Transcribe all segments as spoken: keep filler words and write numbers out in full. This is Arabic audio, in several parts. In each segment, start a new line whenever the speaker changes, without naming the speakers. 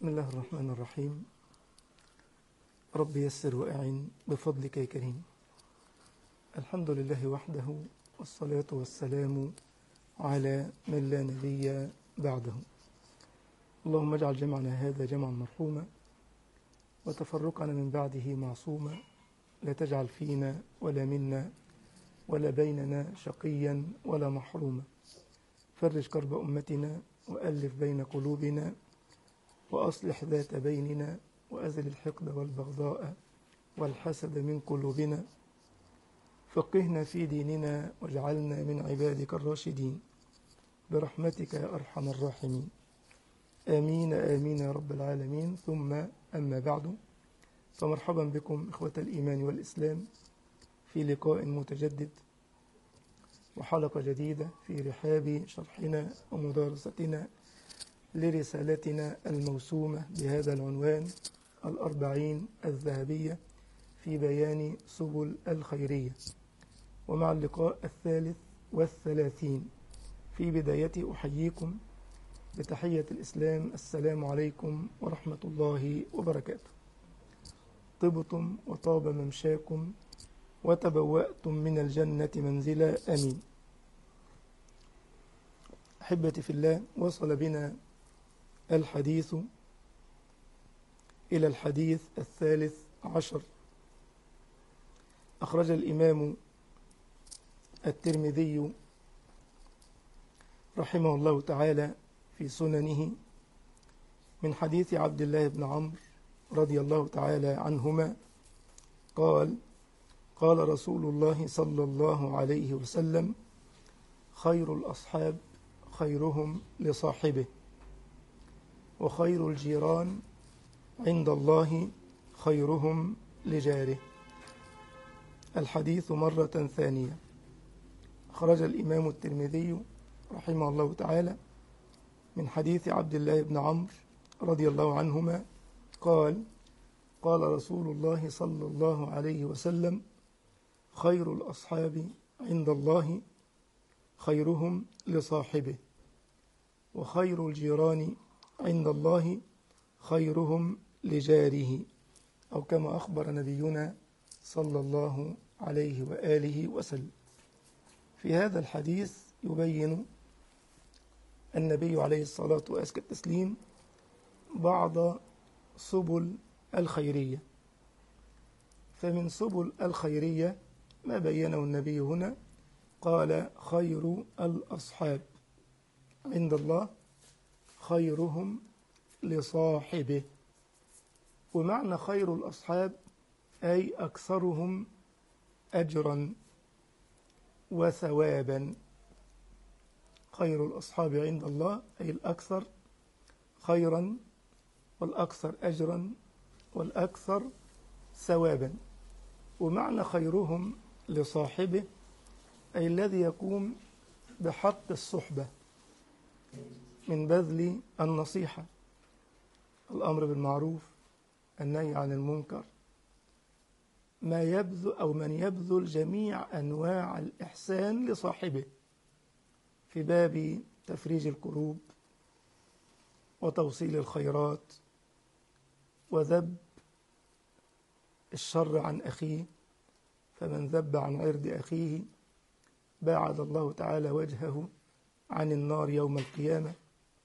بسم الله الرحمن الرحيم. رب يسر وأعن بفضلك يا كريم. الحمد لله وحده، والصلاة والسلام على من لا نبي بعده. اللهم اجعل جمعنا هذا جمعا مرحوما، وتفرقنا من بعده معصوما، لا تجعل فينا ولا منا ولا بيننا شقيا ولا محروما. فرج كرب أمتنا وألف بين قلوبنا، وأصلح ذات بيننا، وأزل الحقد والبغضاء والحسد من قلوبنا. فقهنا في ديننا واجعلنا من عبادك الراشدين برحمتك يا أرحم الراحمين. آمين آمين يا رب العالمين. ثم أما بعد، فمرحبا بكم إخوة الإيمان والإسلام في لقاء متجدد وحلقة جديدة في رحاب شرحنا ومدارستنا لرسالتنا الموسومة بهذا العنوان: الأربعين الذهبية في بيان سبل الخيرية. ومع اللقاء الثالث والثلاثين، في بداية أحييكم بتحية الإسلام: السلام عليكم ورحمة الله وبركاته. طبتم وطاب ممشاكم وتبوأتم من الجنة منزلا، آمين. أحبتي في الله، وصل بنا الحديث إلى الحديث الثالث عشر. أخرج الإمام الترمذي رحمه الله تعالى في سننه من حديث عبد الله بن عمرو رضي الله تعالى عنهما قال: قال رسول الله صلى الله عليه وسلم: خير الأصحاب خيرهم لصاحبه، وخير الجيران عند الله خيرهم لجاره. الحديث مرة ثانية. أخرج الإمام الترمذي رحمه الله تعالى من حديث عبد الله بن عمرو رضي الله عنهما قال: قال رسول الله صلى الله عليه وسلم: خير الأصحاب عند الله خيرهم لصاحبه، وخير الجيران عند الله خيرهم لجاره، أو كما أخبر نبينا صلى الله عليه وآله وسلم. في هذا الحديث يبين النبي عليه الصلاة وأزكى التسليم بعض سبل الخيرية. فمن سبل الخيرية ما بينه النبي هنا، قال: خير الأصحاب عند الله خيرهم لصاحبه. ومعنى خير الأصحاب أي أكثرهم أجرا وثوابا. خير الأصحاب عند الله أي الأكثر خيرا، والأكثر أجرا، والأكثر ثوابا. ومعنى خيرهم لصاحبه أي الذي يقوم بحق الصحبة من بذل النصيحة، الأمر بالمعروف، النهي عن المنكر، ما يبذل أو من يبذل جميع أنواع الإحسان لصاحبه في باب تفريج الكروب وتوصيل الخيرات وذب الشر عن أخيه. فمن ذب عن عرض أخيه باعد الله تعالى وجهه عن النار يوم القيامة.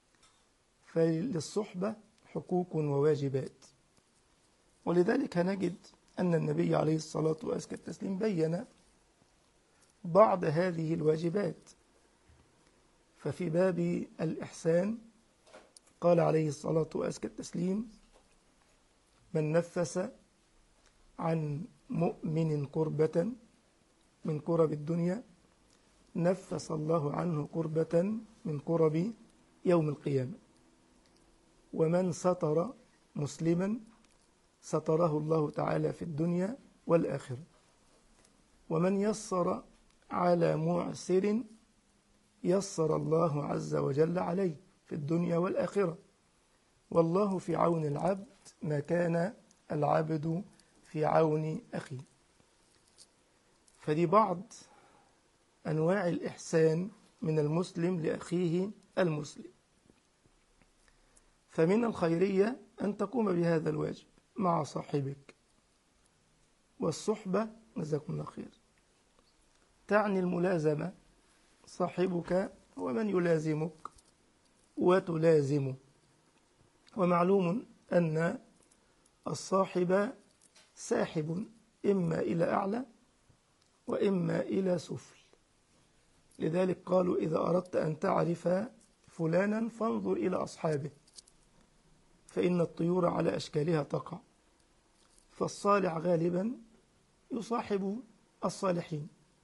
فللصحبة حقوق وواجبات، ولذلك نجد أن النبي عليه الصلاة وأزكى التسليم بين بعض هذه الواجبات. ففي باب الإحسان قال عليه الصلاة وأزكى التسليم: من نفس عن مؤمن كربة من كرب الدنيا نفس الله عنه كربة من كرب يوم القيامة. ومن ستر مسلما ستره الله تعالى في الدنيا والآخرة. ومن يسر على معسر يسر الله عز وجل عليه في الدنيا والآخرة. والله في عون العبد ما كان العبد في عون أخيه. فدي بعض أنواع الإحسان من المسلم لأخيه المسلم. فمن الخيرية أن تقوم بهذا الواجب مع صاحبك. والصحبة جزاكم الله خير تعني الملازمة، صاحبك هو من يلازمك وتلازمه. ومعلوم أن الصاحب ساحب إما إلى أعلى وإما إلى سفل. لذلك قالوا إذا أردت أن تعرف فلانا فانظر إلى أصحابه، فإن الطيور على أشكالها تقع. فالصالح غالبا يصاحب الصالحين،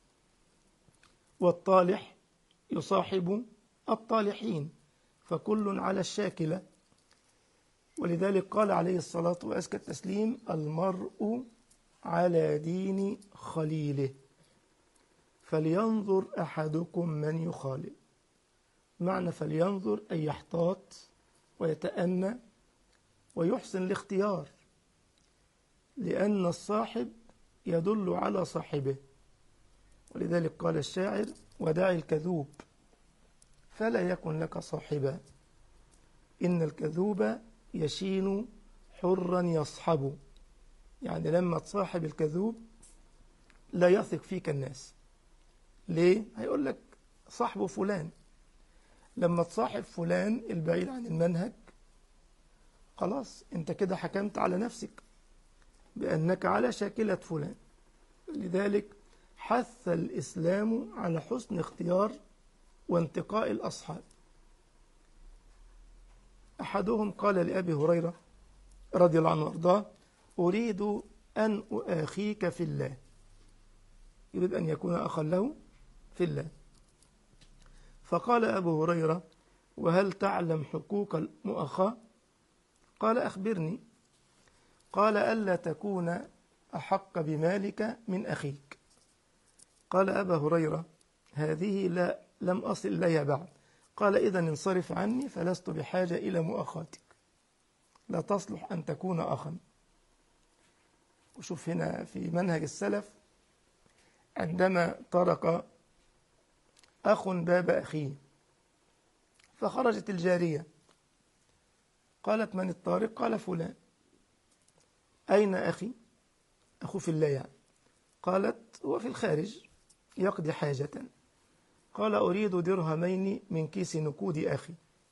والطالح يصاحب الطالحين، فكل على الشاكلة. ولذلك قال عليه الصلاة وأزكى التسليم: المرء على دين خليله فلينظر أحدكم من يخالل. معنى فلينظر أن يحتاط ويتأنى ويحسن الاختيار، لأن الصاحب يدل على صاحبه. ولذلك قال الشاعر: ودع الكذوب فلا يكن لك صاحبا، إن الكذوب يشين حرا يصحب. يعني لما تصاحب الكذوب لا يثق فيك الناس. ليه؟ هيقول لك صاحبه فلان. لما تصاحب فلان البعيد عن المنهج خلاص انت كده حكمت على نفسك بأنك على شاكلة فلان. لذلك حث الإسلام على حسن اختيار وانتقاء الأصحاب. أحدهم قال لأبي هريرة رضي الله عنه وارضاه: أريد أن أؤاخيك في الله. يريد أن يكون أخا له في الله. فقال أبو هريرة: وهل تعلم حقوق المؤاخاة؟ قال: أخبرني. قال: ألا تكون أحق بمالك من أخيك. قال أبا هريرة: هذه لا لم أصل إليها بعد. قال: إذن انصرف عني فلست بحاجة إلى مؤاخاتك، لا تصلح أن تكون أخا. وشوف هنا في منهج السلف، عندما طرق أخ باب أخيه فخرجت الجارية، قالت: من الطارق؟ قال: فلان. أين أخي؟ أخو في الله يعني. قالت: هو في الخارج يقضي حاجة. قال: أريد درهمين من كيس نقود أخي.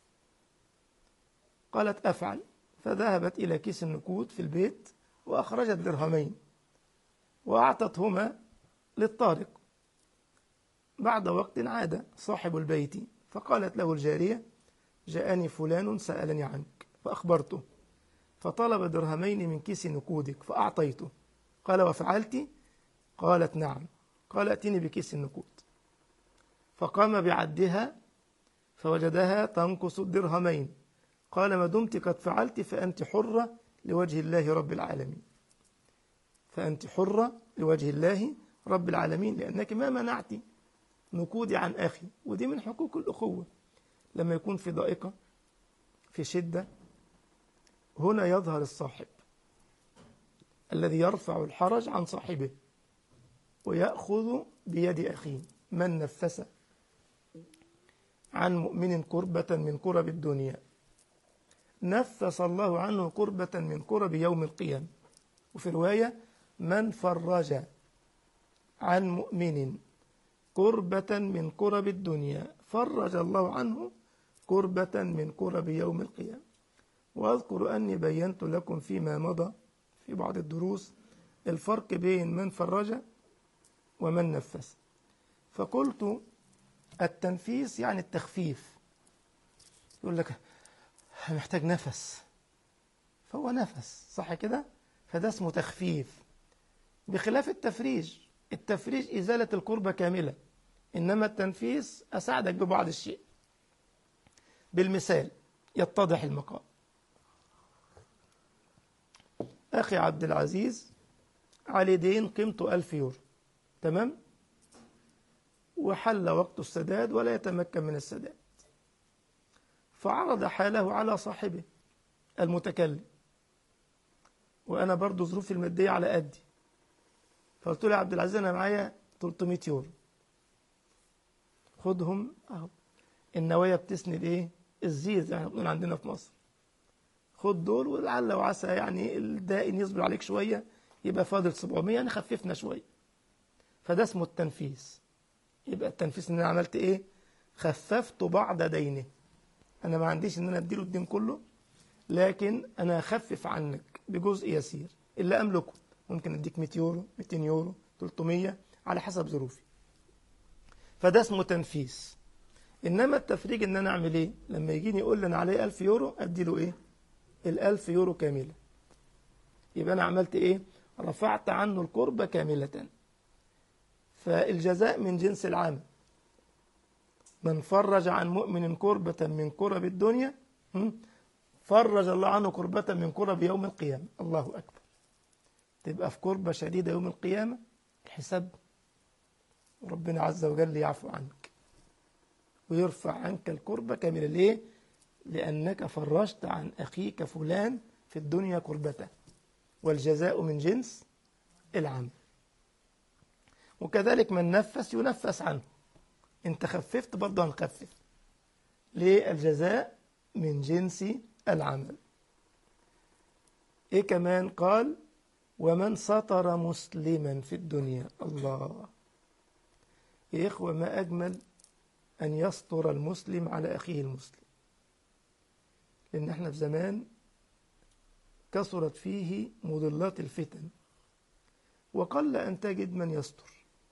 قالت: أفعل. فذهبت إلى كيس النقود في البيت وأخرجت درهمين وأعطتهما للطارق. بعد وقت عاد صاحب البيت فقالت له الجارية: جاءني فلان سألني عنك فأخبرته، فطلب درهمين من كيس نقودك فأعطيته. قال: وفعلت؟ قالت: نعم. قال: ائتني بكيس النقود. فقام بعدها فوجدها تنقص الدرهمين. قال: ما دمت قد فعلت فأنت حرة لوجه الله رب العالمين. فأنت حرة لوجه الله رب العالمين، لأنك ما منعت نقودي عن أخي. ودي من حقوق الأخوة. لما يكون في ضائقة في شدة هنا يظهر الصاحب الذي يرفع الحرج عن صاحبه ويأخذ بيد أخيه. من نفس عن مؤمن كربة من كرب الدنيا نفس الله عنه كربة من كرب يوم القيامة. وفي رواية: من فرج عن مؤمن كربة من كرب الدنيا فرج الله عنه كربة من كرب يوم القيامة. وأذكر أني بينت لكم فيما مضى في بعض الدروس الفرق بين من فرج ومن نفس. فقلت التنفيس يعني التخفيف. يقول لك محتاج نفس، فهو نفس، صح كده؟ فده اسمه تخفيف، بخلاف التفريج. التفريج إزالة الكربة كاملة، إنما التنفيس أساعدك ببعض الشيء. بالمثال يتضح المقام. أخي عبد العزيز عليه دين قيمته ألف يورو، تمام؟ وحل وقت السداد ولا يتمكن من السداد، فعرض حاله على صاحبه المتكلم، وأنا برضو ظروفي المادية على قدي. فقلت له: يا عبد العزيز أنا معايا ثلاثمائة يورو، خدهم أهو. النوايا بتسند إيه؟ الزيت، يعني بنقول عندنا في مصر. خد دول ولعل وعسى يعني الدائن يصبر عليك شوية يبقى فاضل سبعمية، يعني خففنا شوية. فده اسمه التنفيس. يبقى التنفيس ان انا عملت ايه؟ خففت بعض دينه. انا ما عنديش ان انا اديله الدين كله، لكن انا اخفف عنك بجزء يسير اللي املكه. ممكن اديك مئة يورو، مئتين يورو، ثلاثمية على حسب ظروفي. فده اسمه تنفيس. انما التفريج ان انا اعمل ايه؟ لما يجيني يقول لي انا عليه ألف يورو ادي له ايه؟ الألف يورو كاملة. يبقى انا عملت ايه؟ رفعت عنه الكربة كاملة. فالجزاء من جنس العمل. من فرج عن مؤمن كربة من كرب الدنيا فرج الله عنه كربة من كرب يوم القيامة. الله أكبر. تبقى في كربة شديدة يوم القيامة، الحساب وربنا عز وجل يعفو عنك ويرفع عنك الكربة كاملة. ليه؟ لأنك فرجت عن أخيك فلان في الدنيا كربته، والجزاء من جنس العمل. وكذلك من نفس ينفس عنه. انت خففت برضه هنخفف. ليه؟ الجزاء من جنس العمل. ايه كمان؟ قال ومن ستر مسلما في الدنيا. الله يا إخوة، ما أجمل أن يستر المسلم على أخيه المسلم. لأن احنا في زمان كثرت فيه مضلات الفتن، وقل أن تجد من يستر.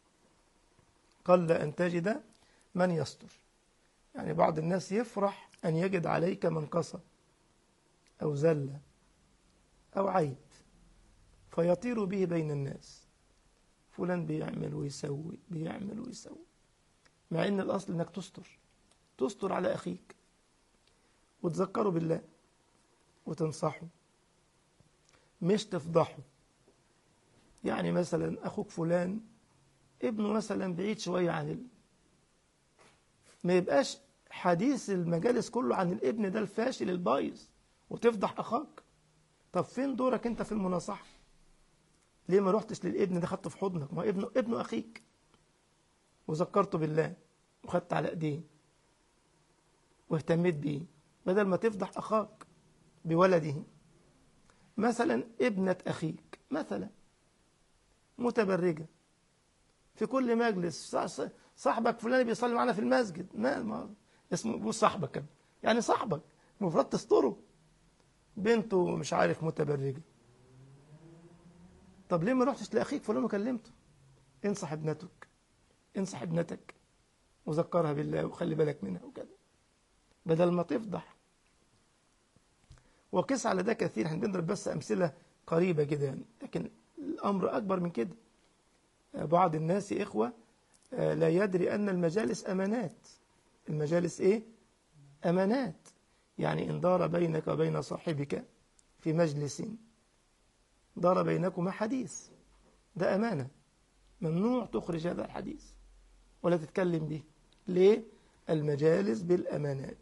قل أن تجد من يستر. يعني بعض الناس يفرح أن يجد عليك منقصة أو زلة أو عيب فيطير به بين الناس. فلان بيعمل ويسوي، بيعمل ويسوي، مع إن الأصل أنك تستر. تستر على أخيك وتذكره بالله وتنصحه، مش تفضحه. يعني مثلا أخوك فلان ابنه مثلا بعيد شوية عن ال... ما يبقاش حديث المجالس كله عن الابن ده الفاشل البايظ وتفضح أخاك. طب فين دورك أنت في المناصحة؟ ليه ما رحتش للابن ده خدته في حضنك؟ ما ابنه ابنه أخيك، وذكرته بالله وخدت على ايديه واهتميت بيه، بدل ما تفضح أخاك بولده. مثلا ابنة أخيك مثلا متبرجة في كل مجلس، صاحبك فلان بيصلي معنا في المسجد، ما, ما اسمه بو صاحبك يعني صاحبك المفروض تستره. بنته مش عارف متبرجة، طب ليه ما رحتش لأخيك فلان وكلمته؟ انصح ابنتك، انصح ابنتك وذكرها بالله وخلي بالك منها وكذا، بدل ما تفضح. وقس على ده كثير. احنا بنضرب بس أمثلة قريبة كده يعني، لكن الأمر أكبر من كده. بعض الناس يا إخوة لا يدري أن المجالس أمانات. المجالس إيه؟ أمانات. يعني إن دار بينك وبين صاحبك في مجلس، دار بينكما حديث، ده أمانة، ممنوع تخرج هذا الحديث ولا تتكلم به. ليه؟ المجالس بالأمانات.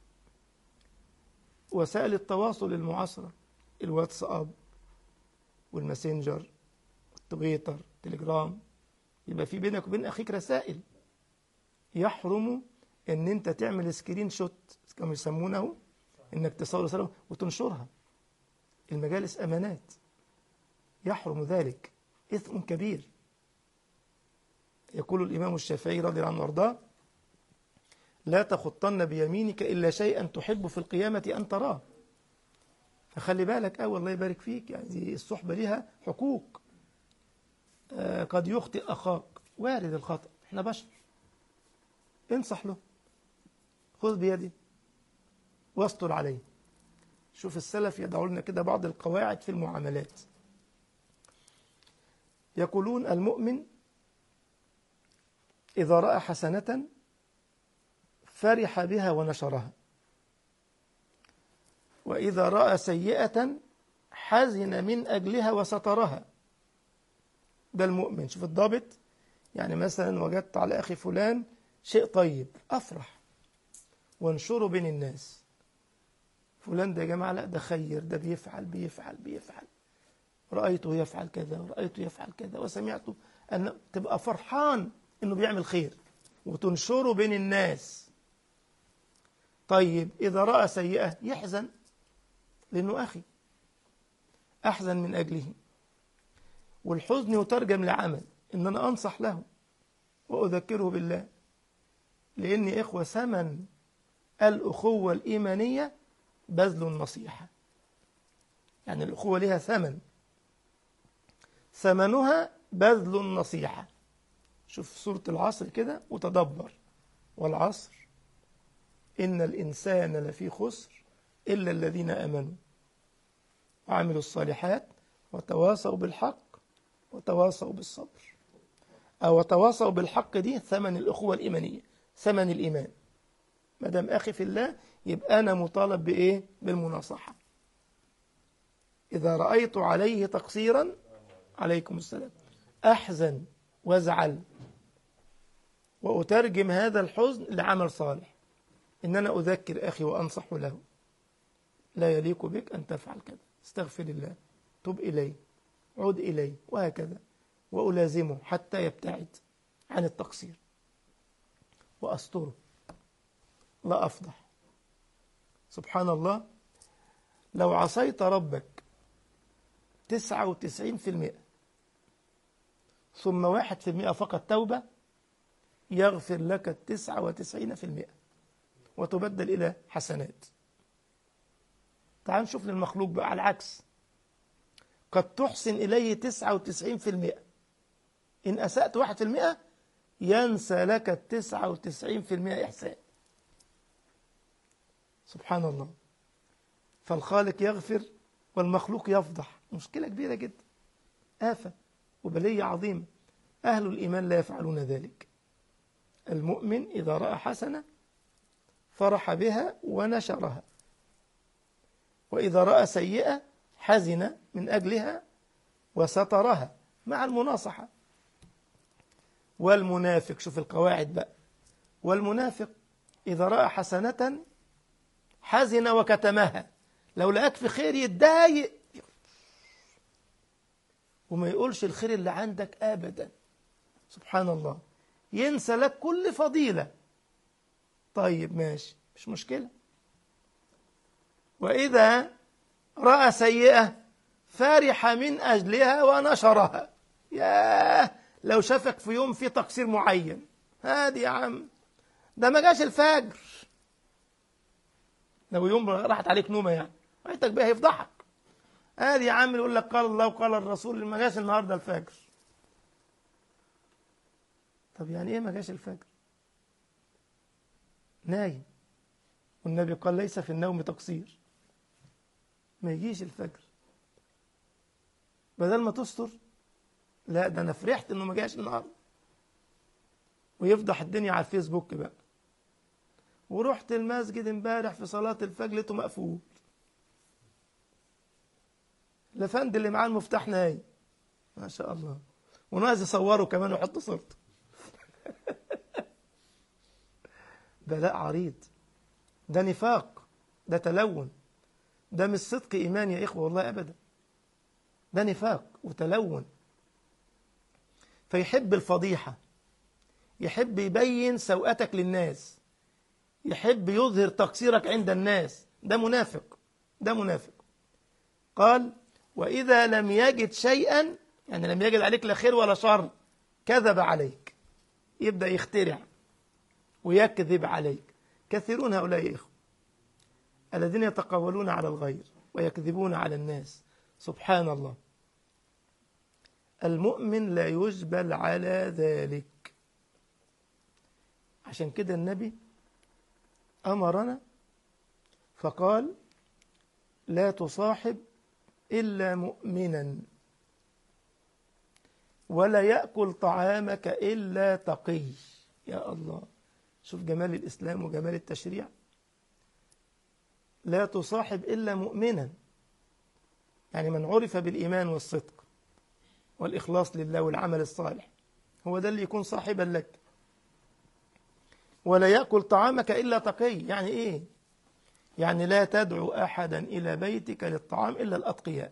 وسائل التواصل المعاصرة، الواتساب والماسنجر والتويتر تليجرام، يبقى في بينك وبين أخيك رسائل. يحرم ان انت تعمل سكرين شوت كما يسمونه، انك تصور رسالة وتنشرها. المجالس أمانات، يحرم ذلك، إثم كبير. يقول الإمام الشافعي رضي الله عنه وارضاه لا تخطن بيمينك إلا شيئا تحب في القيامة أن تراه. فخلي بالك أه والله يبارك فيك، يعني الصحبة لها حقوق. آه قد يخطئ أخاك، وارد الخطأ، احنا بشر. انصح له، خذ بيدي واستر عليه. شوف السلف يدعو لنا كده بعض القواعد في المعاملات. يقولون المؤمن إذا رأى حسنة فرح بها ونشرها، وإذا رأى سيئة حزن من أجلها وسترها. ده المؤمن. شوف الضابط. يعني مثلا وجدت على أخي فلان شيء طيب، أفرح وانشره بين الناس. فلان ده يا جماعة لا ده خير، ده بيفعل بيفعل بيفعل رأيته يفعل كذا ورأيته يفعل كذا وسمعته، أن تبقى فرحان إنه بيعمل خير وتنشره بين الناس. طيب إذا رأى سيئة يحزن، لأنه أخي، أحزن من أجله. والحزن يترجم لعمل، إن أنا أنصح له وأذكره بالله. لأن يا إخوة ثمن الأخوة الإيمانية بذل النصيحة. يعني الأخوة لها ثمن، ثمنها بذل النصيحة. شوف سورة العصر كده وتدبر، والعصر إن الإنسان لفي خسر إلا الذين آمنوا وعملوا الصالحات وتواصوا بالحق وتواصوا بالصبر. أو تواصوا بالحق دي ثمن الأخوة الإيمانية، ثمن الإيمان. ما دام أخي في الله يبقى أنا مطالب بإيه؟ بالمناصحة. إذا رأيت عليه تقصيرا، عليكم السلام، أحزن وازعل، وأترجم هذا الحزن لعمل صالح، إن أنا أذكر أخي وأنصح له، لا يليق بك أن تفعل كذا، استغفر الله، تب إليه، عد إليه، وهكذا. وألازمه حتى يبتعد عن التقصير وأستره، لا أفضح. سبحان الله، لو عصيت ربك تسعة وتسعين في المئة ثم واحد في المئة فقط توبة، يغفر لك التسعة وتسعين في المئة وتبدل إلى حسنات. تعال نشوف للمخلوق بقى على العكس، قد تحسن إليه تسعة وتسعين في المئة، إن أسأت واحد في المئة ينسى لك التسعة وتسعين في المئة إحسان. سبحان الله. فالخالق يغفر والمخلوق يفضح، مشكلة كبيرة جدا، آفة وبلية عظيمة. أهل الإيمان لا يفعلون ذلك. المؤمن إذا رأى حسنة فرح بها ونشرها، وإذا رأى سيئة حزن من أجلها وسترها مع المناصحة. والمنافق، شوف القواعد بقى، والمنافق إذا رأى حسنة حزن وكتمها، لو لقاك في خير يتضايق وما يقولش الخير اللي عندك أبدا. سبحان الله، ينسى لك كل فضيلة. طيب ماشي، مش مشكلة. وإذا رأى سيئة فرح من أجلها ونشرها. ياه، لو شافك في يوم في تقصير معين، هادي يا عم، ده ما جاش الفجر. لو يوم راحت عليك نومة يعني وقتك بقى هيفضحك. هادي يا عم، يقول لك قال الله وقال الرسول، ما جاش النهارده الفجر. طب يعني ايه ما جاش الفجر؟ نايم، والنبي قال ليس في النوم تقصير. ما يجيش الفجر، بدل ما تستر، لا ده انا فرحت انه ما جاش النهارده، ويفضح الدنيا على الفيسبوك بقى. ورحت المسجد امبارح في صلاة الفجر لقيته مقفول، الافندي اللي معاه المفتاح نايم، ما شاء الله، وناس يصوروا كمان ويحطوا صورته. بلاء عريض، ده نفاق، ده تلون، ده مش صدق إيمان يا إخوة والله أبدا، ده نفاق وتلون. فيحب الفضيحة، يحب يبين سوءتك للناس، يحب يظهر تقصيرك عند الناس. ده منافق، ده منافق. قال وإذا لم يجد شيئا، يعني لم يجد عليك لا خير ولا شر، كذب عليك، يبدأ يخترع ويكذب عليك. كثيرون هؤلاء يا إخوة الذين يتقولون على الغير ويكذبون على الناس. سبحان الله، المؤمن لا يجبل على ذلك. عشان كده النبي أمرنا فقال لا تصاحب إلا مؤمنا، ولا يأكل طعامك إلا تقي. يا الله، شوف جمال الإسلام وجمال التشريع. لا تصاحب إلا مؤمنا، يعني من عرف بالإيمان والصدق والإخلاص لله والعمل الصالح، هو ده اللي يكون صاحبا لك. ولا يأكل طعامك إلا تقي، يعني إيه؟ يعني لا تدعو أحدا إلى بيتك للطعام إلا الأتقياء.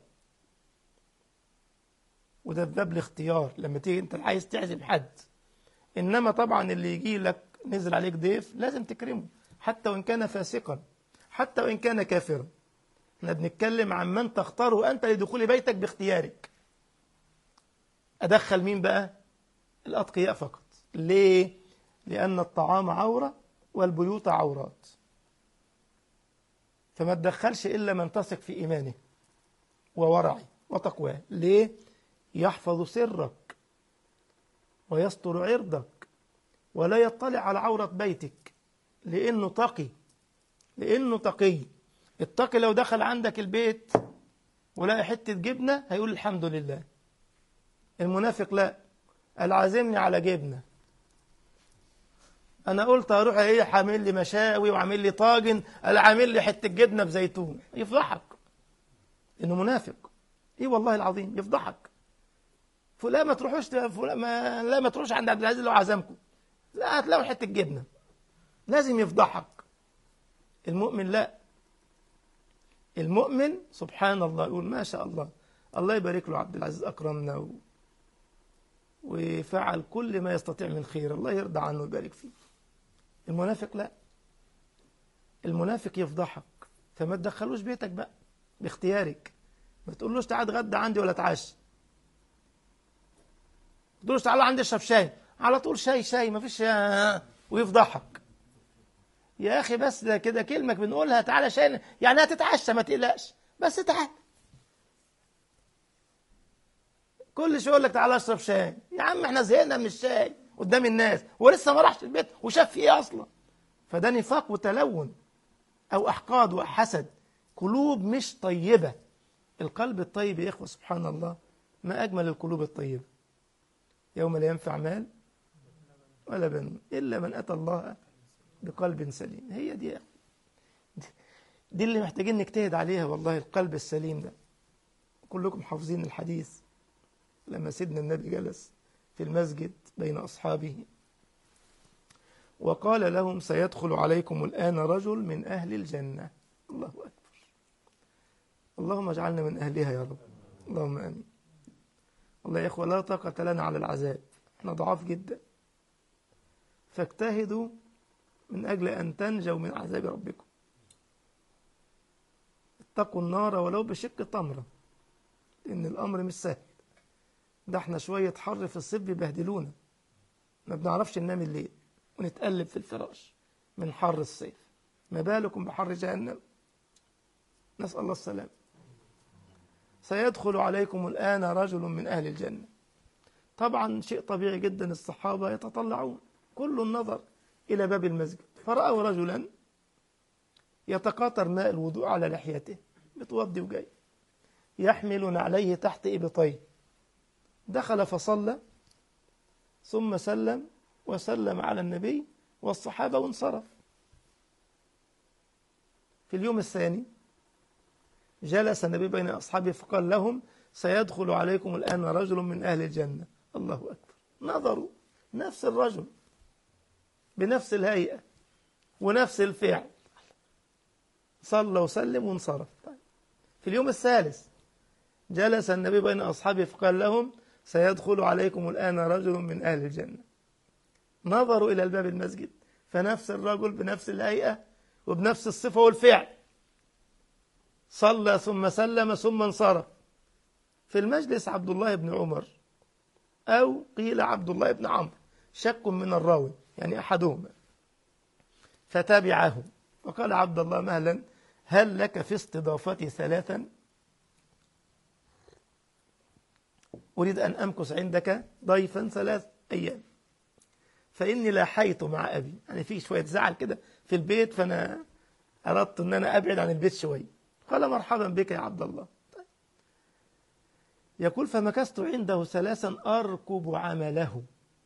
وده باب الاختيار، لما تيجي أنت عايز تعزم حد. إنما طبعا اللي يجي لك نزل عليك ضيف لازم تكرمه، حتى وإن كان فاسقا، حتى وإن كان كافرا، احنا بنتكلم عن من تختاره أنت لدخول بيتك باختيارك. أدخل مين بقى؟ الأتقياء فقط. ليه؟ لأن الطعام عورة والبيوت عورات، فما تدخلش إلا من تثق في إيمانه وورعه وتقواه. ليه؟ يحفظ سرك ويستر عرضك ولا يطلع على عورة بيتك، لأنه تقي، لأنه تقي. التقي لو دخل عندك البيت ولقى حتة جبنة هيقول الحمد لله. المنافق لا، قال عازمني على جبنة، أنا قلت هروح إيه، عامل لي مشاوي وعامل لي طاجن، قال عامل لي حتة جبنة بزيتون. يفضحك إنه منافق. إيه والله العظيم يفضحك. فلا ما تروحوش فلا ما لا ما تروحوش عند عبد العزيز لو عزمكم، لا هتلاقوا حتة جبنة. لازم يفضحك. المؤمن لا، المؤمن سبحان الله يقول ما شاء الله، الله يبارك له عبد العزيز أكرمنا و... وفعل كل ما يستطيع من خير، الله يرضى عنه ويبارك فيه. المنافق لا، المنافق يفضحك، فما تدخلوش بيتك بقى باختيارك. ما تقولوش تعال اتغدى عندي ولا اتعشى، ما تقولوش تعال عندي اشرب شاي، على طول شاي شاي ما فيش، ويفضحك. يا اخي بس ده كده كلمه بنقولها تعالى شاي، يعني هتتعشى ما تقلقش، بس تعال. كل شويه يقول لك تعالى اشرب شاي، يا عم احنا زهقنا من الشاي قدام الناس ولسه ما راحش البيت وشاف فيه ايه اصلا. فده نفاق وتلون او احقاد وحسد، قلوب مش طيبه. القلب الطيب يا اخوه سبحان الله ما اجمل القلوب الطيبه. يوم لا ينفع مال ولا بنون الا من اتى الله بقلب سليم. هي دي دي اللي محتاجين نجتهد عليها والله، القلب السليم ده. كلكم حافظين الحديث لما سيدنا النبي جلس في المسجد بين أصحابه وقال لهم سيدخل عليكم الآن رجل من أهل الجنة. الله أكبر، اللهم اجعلنا من أهلها يا رب، اللهم آمين. والله يا إخوة لا طاقة لنا على العذاب، احنا ضعاف جدا، فاجتهدوا من أجل أن تنجوا من عذاب ربكم. اتقوا النار ولو بشق تمرة، لأن الأمر مش سهل. ده احنا شوية حر في الصيف بيبهدلونا، ما بنعرفش ننام الليل ونتقلب في الفراش من حر الصيف، ما بالكم بحر جهنم، نسأل الله السلام. سيدخل عليكم الآن رجل من أهل الجنة. طبعا شيء طبيعي جدا، الصحابة يتطلعون كل النظر إلى باب المسجد، فرأوا رجلا يتقاطر ماء الوضوء على لحيته، بتوضي وجاي، يحمل عليه تحت إبطيه. دخل فصلى ثم سلم وسلم على النبي والصحابة وانصرف. في اليوم الثاني جلس النبي بين أصحابه فقال لهم سيدخل عليكم الآن رجل من أهل الجنة. الله أكبر، نظروا نفس الرجل بنفس الهيئة ونفس الفعل، صلى وسلم وانصرف. في اليوم الثالث جلس النبي بين أصحابه فقال لهم سيدخل عليكم الآن رجل من أهل الجنة. نظروا إلى الباب المسجد، فنفس الرجل بنفس الهيئة وبنفس الصفة والفعل، صلى ثم سلم ثم انصرف. في المجلس عبد الله بن عمر أو قيل عبد الله بن عمرو، شك من الراوي يعني أحدهما، فتابعه وقال عبد الله مهلا هل لك في استضافتي ثلاثا؟ أريد أن أمكث عندك ضيفا ثلاث أيام، فإني لاحيت مع أبي، يعني في شوية زعل كده في البيت، فأنا أردت أن أنا أبعد عن البيت شوية. قال مرحبا بك يا عبد الله. طيب. يقول فمكثت عنده ثلاثا أركب عمله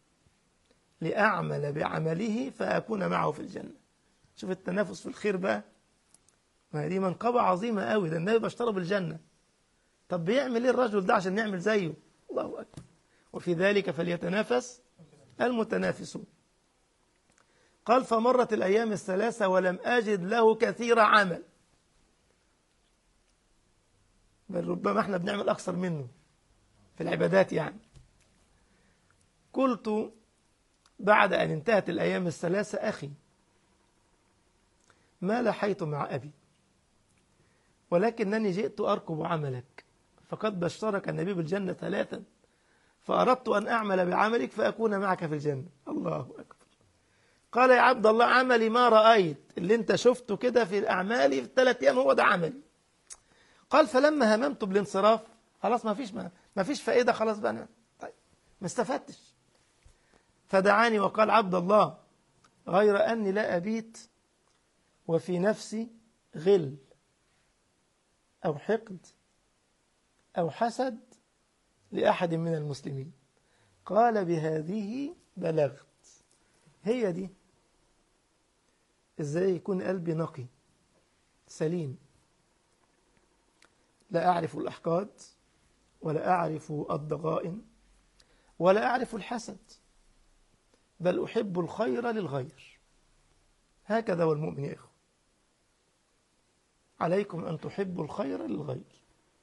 لأعمل بعمله فأكون معه في الجنة. شوف التنافس في الخير بقى، ما دي منقبة عظيمة قوي، ده النبي بشترى بالجنة. طب بيعمل ايه الرجل ده عشان نعمل زيه؟ الله أكبر، وفي ذلك فليتنافس المتنافسون. قال فمرت الأيام الثلاثة ولم أجد له كثير عمل، بل ربما احنا بنعمل أكثر منه في العبادات يعني. قلت بعد أن انتهت الأيام الثلاثة أخي ما لحيت مع أبي، ولكنني جئت أركب عملك، فقد بشرك النبي بالجنة ثلاثا، فأردت أن أعمل بعملك فأكون معك في الجنة. الله أكبر. قال يا عبد الله عملي ما رأيت، اللي انت شفته كده في أعمالي في الثلاث أيام هو ده عملي. قال فلما هممت بالانصراف، خلاص ما فيش ما, ما فيش فائدة، خلاص بقى أنا طيب ما استفدتش. فدعاني وقال عبد الله غير أني لا أبيت وفي نفسي غل أو حقد أو حسد لأحد من المسلمين. قال بهذه بلغت. هي دي إزاي يكون قلبي نقي سليم، لا أعرف الأحقاد ولا أعرف الضغائن ولا أعرف الحسد، بل أحب الخير للغير. هكذا هو المؤمن يا إخوة، عليكم أن تحبوا الخير للغير.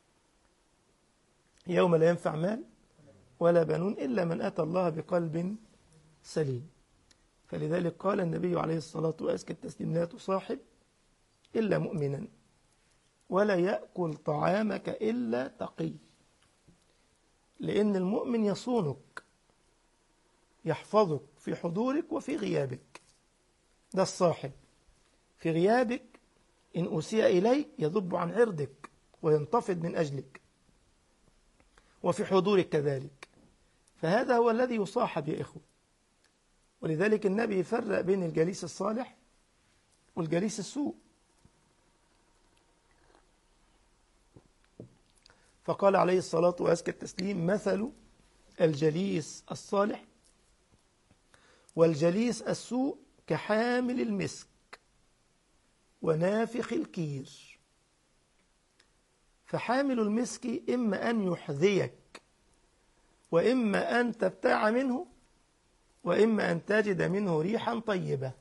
يوم لا ينفع مال ولا بنون إلا من أتى الله بقلب سليم. فلذلك قال النبي عليه الصلاة وأزكى التسليم لا تصاحب إلا مؤمنا ولا يأكل طعامك إلا تقي، لأن المؤمن يصونك يحفظك في حضورك وفي غيابك. ده الصاحب. في غيابك إن أسيء إليك يذب عن عرضك وينتفض من أجلك، وفي حضورك كذلك. فهذا هو الذي يصاحب يا إخوة. ولذلك النبي يفرق بين الجليس الصالح والجليس السوء، فقال عليه الصلاة وأزكى التسليم مثل الجليس الصالح والجليس السوء كحامل المسك ونافخ الكير. فحامل المسك إما أن يحذيك وإما أن تبتاع منه وإما أن تجد منه ريحا طيبة،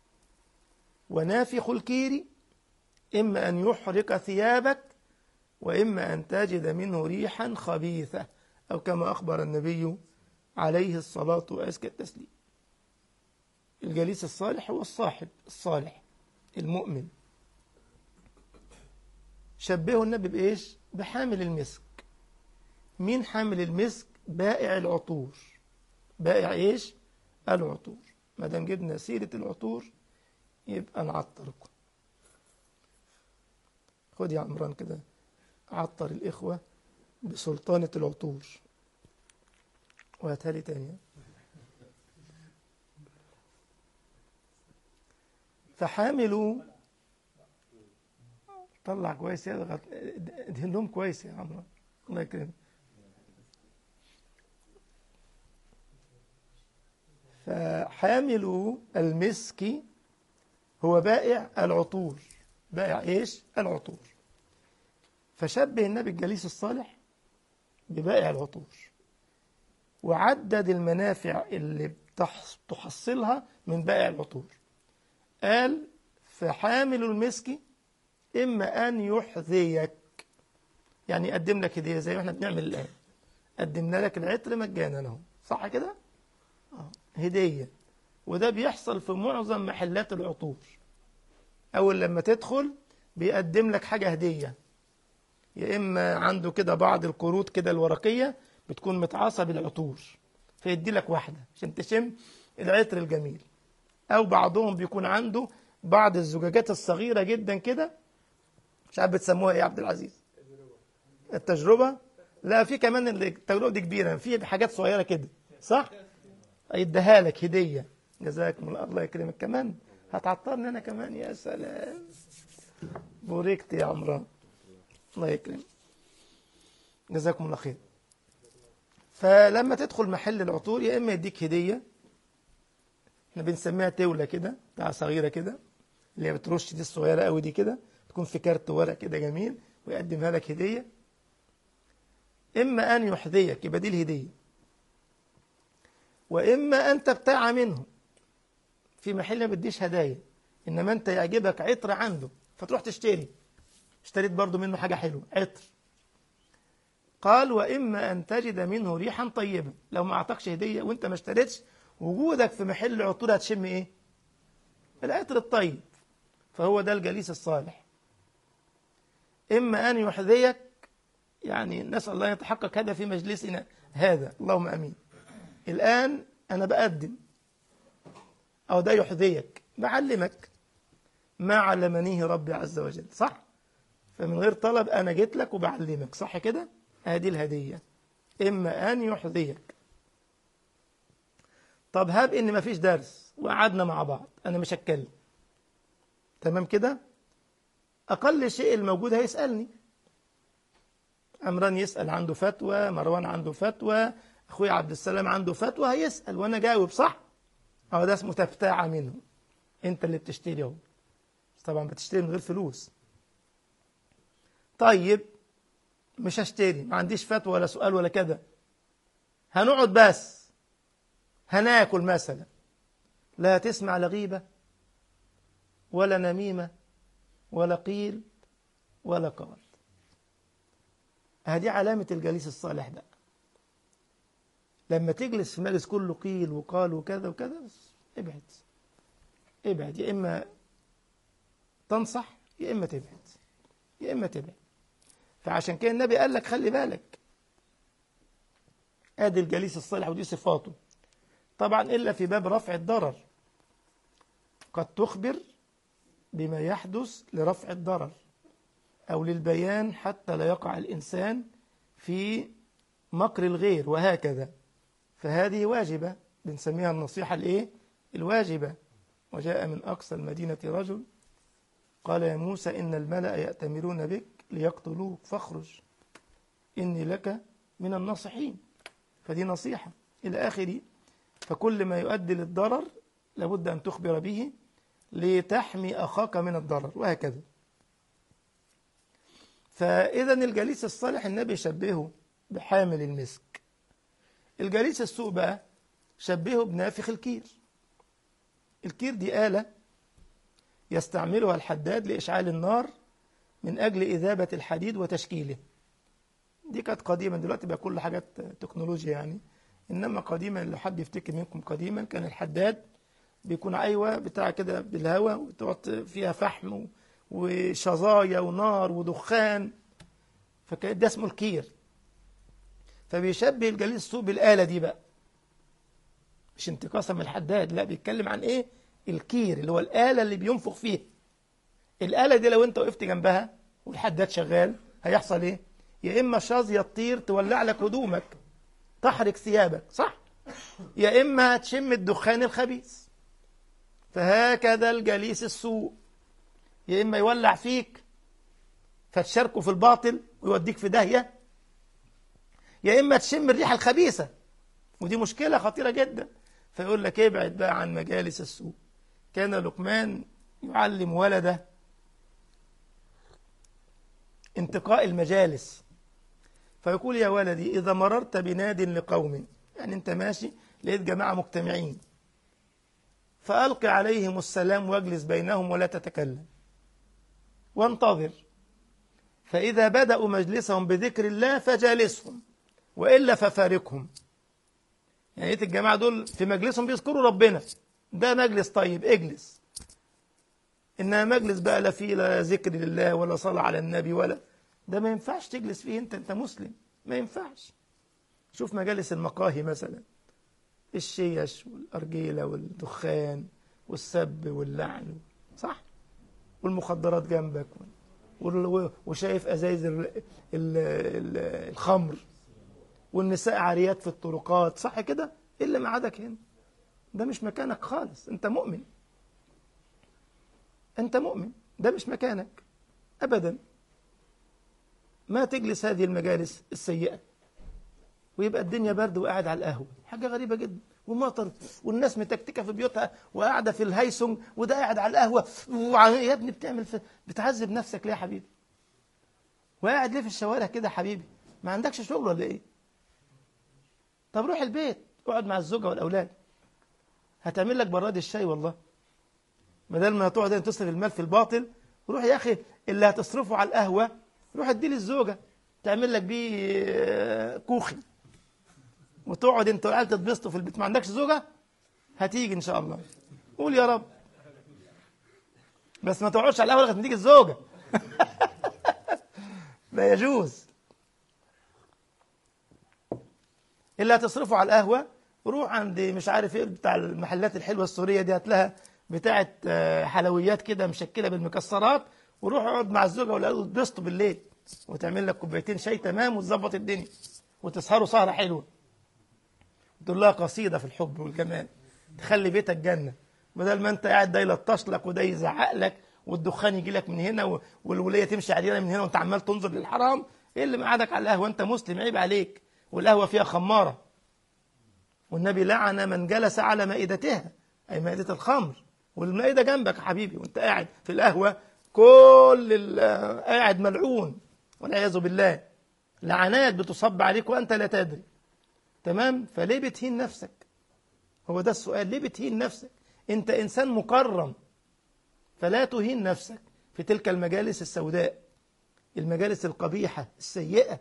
ونافخ الكير إما أن يحرق ثيابك وإما أن تجد منه ريحا خبيثة، أو كما أخبر النبي عليه الصلاة وأزكى التسليم. الجليس الصالح هو الصاحب الصالح المؤمن. شبهه النبي بإيش؟ بحامل المسك. مين حامل المسك؟ بائع العطور. بائع إيش؟ العطور. ما دام جبنا سيرة العطور يبقى نعطركم. خد يا عمران كده عطر الإخوة بسلطانة العطور، وهاتها لي تانية. فحاملوا طلع كويس يا ادهنهم كويس يا عمران الله يكرمك. فحامل المسك هو بائع العطور. بائع ايش؟ العطور. فشبه النبي الجليس الصالح ببائع العطور، وعدد المنافع اللي تحصلها من بائع العطور. قال فحامل المسك إما أن يحذيك، يعني يقدم لك هدية زي ما احنا بنعمل الآن. قدمنا لك العطر مجانا اهو، صح كده؟ آه. هدية. وده بيحصل في معظم محلات العطور. أول لما تدخل بيقدم لك حاجة هدية، يا إما عنده كده بعض الكروت كده الورقية بتكون متعاصة بالعطور، فيدي لك واحدة عشان تشم العطر الجميل. أو بعضهم بيكون عنده بعض الزجاجات الصغيرة جدا كده، مش عارف بتسموها ايه يا عبد العزيز؟ التجربة؟ لا، في كمان التجربة دي كبيرة، في حاجات صغيرة كده، صح؟ يديها لك هدية. جزاكم الله، الله يكرمك. كمان هتعطرني أنا كمان، يا سلام. بوركت يا عمران، الله يكرمك. جزاكم الله خير. فلما تدخل محل العطور يا إما يديك هدية، احنا بنسميها تولة كده، بتاع صغيرة كده، اللي هي بترش دي الصغيرة قوي دي كده، تكون في كارت ورق كده جميل ويقدمها لك هدية. إما أن يحذيك، يبقى دي الهدية، وإما أن تبتاع منه. في محل ما بديش هدايا، إنما أنت يعجبك عطر عنده فتروح تشتري، اشتريت برضو منه حاجة حلوة عطر. قال وإما أن تجد منه ريحا طيبة. لو ما أعطاكش هدية وإنت ما اشتريتش، وجودك في محل العطور هتشم إيه؟ العطر الطيب. فهو ده الجليس الصالح. إما أن يحذيك، يعني نسأل الله يتحقق هذا في مجلسنا هذا، اللهم أمين. الآن أنا بقدم، أو ده يحذيك، بعلمك ما علمنيه ربي عز وجل، صح؟ فمن غير طلب أنا جيت لك وبعلمك، صح كده؟ هذه الهدية، إما أن يحذيك. طب هاب إن مفيش درس وقعدنا مع بعض، أنا مش هتكلم، تمام كده؟ أقل شيء الموجود هيسألني، عمران يسأل عنده فتوى، مروان عنده فتوى، أخوي عبد السلام عنده فتوى، هيسأل وأنا جاوب، صح؟ أو ده اسمه تفتاعة منه، أنت اللي بتشتري اهو، طبعا بتشتري من غير فلوس. طيب مش هشتري، ما عنديش فتوى ولا سؤال ولا كده، هنقعد بس هناكل مثلا، لا تسمع لا غيبة ولا نميمة ولا قيل ولا قال. هذه علامة الجليس الصالح بقى. لما تجلس في مجلس كله قيل وقال وكذا وكذا، ابعد ابعد، يا إما تنصح يا إما تبعد، يا إما تبعد. فعشان كده النبي قال لك خلي بالك، ادي الجليس الصالح ودي صفاته. طبعا إلا في باب رفع الضرر، قد تخبر بما يحدث لرفع الضرر أو للبيان حتى لا يقع الإنسان في مكر الغير وهكذا، فهذه واجبة، بنسميها النصيحة الإيه؟ الواجبة. وجاء من أقصى المدينة رجل قال يا موسى إن الملأ يأتمرون بك ليقتلوك فاخرج إني لك من الناصحين، فدي نصيحة إلى آخره. فكل ما يؤدي للضرر لابد أن تخبر به لتحمي أخاك من الضرر وهكذا. فإذا الجليس الصالح النبي يشبهه بحامل المسك. الجليس السوء بقى شبهه بنافخ الكير. الكير دي آلة يستعملها الحداد لإشعال النار من أجل إذابة الحديد وتشكيله. دي كانت قديما، دلوقتي بقى كل حاجات تكنولوجيا يعني، إنما قديما لو حد يفتكر منكم قديما كان الحداد بيكون أيوة بتاع كده بالهواء وتقعد فيها فحم وشظايا ونار ودخان، فكان ده اسمه الكير. فبيشبه الجليس السوء بالآلة دي بقى، مش انتقاصا من الحداد، لا بيتكلم عن ايه؟ الكير اللي هو الآلة اللي بينفخ فيها. الآلة دي لو انت وقفت جنبها والحداد شغال هيحصل ايه؟ يا اما شظية تطير تولع لك هدومك تحرق ثيابك، صح؟ يا اما هتشم الدخان الخبيث. فهكذا الجليس السوء، يا اما يولع فيك فتشاركه في الباطل ويوديك في داهية، يا اما تشم الريحة الخبيثة، ودي مشكلة خطيرة جدا. فيقول لك ابعد بقى عن مجالس السوء. كان لقمان يعلم ولده انتقاء المجالس، فيقول يا ولدي إذا مررت بناد لقوم، يعني أنت ماشي لقيت جماعة مجتمعين، فألق عليهم السلام واجلس بينهم ولا تتكلم وانتظر، فإذا بدأوا مجلسهم بذكر الله فجالسهم وإلا ففارقهم. يعني لقيت الجماعة دول في مجلسهم بيذكروا ربنا، ده مجلس طيب اجلس. إنها مجلس بقى لا فيه لا ذكر لله ولا صلاة على النبي ولا، ده ما ينفعش تجلس فيه، انت انت مسلم، ما ينفعش. شوف مجالس المقاهي مثلا، الشيش والأرجيلة والدخان والسب واللعن، صح؟ والمخدرات جنبك وشايف أزايز الخمر والنساء عاريات في الطرقات، صح كده؟ إيه اللي معادك هنا؟ ده مش مكانك خالص. انت مؤمن، انت مؤمن، ده مش مكانك أبدا. ما تجلس هذه المجالس السيئة ويبقى الدنيا برد وقاعد على القهوة، حاجة غريبة جدا، ومطر والناس متكتكة في بيوتها وقاعدة في الهيسونج وده قاعد على القهوة. يا ابني بتعمل في... بتعذب نفسك ليه يا حبيبي؟ وقاعد ليه في الشوارع كده يا حبيبي؟ ما عندكش شغل ولا ايه؟ طب روح البيت اقعد مع الزوجة والأولاد، هتعمل لك براد الشاي والله، بدل ما تقعد تصرف المال في الباطل. روح يا أخي اللي هتصرفه على القهوة روح اديه للزوجة تعمل لك بيه كوخي، وتقعد انت وقاعد تتبسطوا في البيت. ما عندكش زوجة؟ هتيجي ان شاء الله، قول يا رب، بس ما تقعدش على القهوة لغاية ما تيجي الزوجة. لا يجوز. اللي هتصرفه على القهوة روح عند مش عارف ايه بتاع المحلات الحلوة السورية دي، هات لها بتاعة حلويات كده مشكلة بالمكسرات، وروح اقعد مع الزوجة والأولاد تبسطوا بالليل وتعمل لك كوبايتين شاي تمام وتظبط الدنيا وتسهروا سهرة حلوة. تقول لها قصيدة في الحب والجمال تخلي بيتك جنة، بدل ما انت قاعد ده يلطش لك وده يزعق لك والدخان يجي لك من هنا والولية تمشي علينا من هنا وانت عمال تنظر للحرام. ايه اللي مقعدك على القهوة؟ انت مسلم، عيب عليك. والقهوة فيها خمارة، والنبي لعن من جلس على مائدتها، أي مائدة الخمر، والمائدة جنبك يا حبيبي وانت قاعد في القهوة، كل قاعد ملعون والعياذ بالله، لعنات بتصب عليك وأنت لا تدري. تمام؟ فليه بتهين نفسك؟ هو ده السؤال، ليه بتهين نفسك؟ انت إنسان مكرم، فلا تهين نفسك في تلك المجالس السوداء، المجالس القبيحة السيئة،